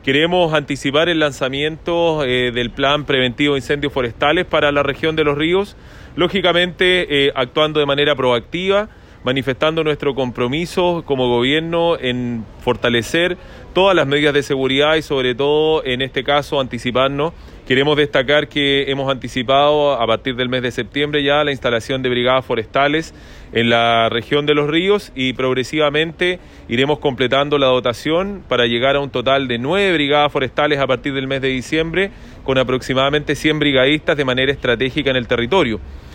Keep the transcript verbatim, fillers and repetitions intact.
Queremos anticipar el lanzamiento eh, del plan preventivo de incendios forestales para la región de Los Ríos, lógicamente eh, actuando de manera proactiva, manifestando nuestro compromiso como gobierno en fortalecer todas las medidas de seguridad y sobre todo en este caso anticiparnos. Queremos destacar que hemos anticipado a partir del mes de septiembre ya la instalación de brigadas forestales en la región de Los Ríos y progresivamente iremos completando la dotación para llegar a un total de nueve brigadas forestales a partir del mes de diciembre con aproximadamente cien brigadistas de manera estratégica en el territorio.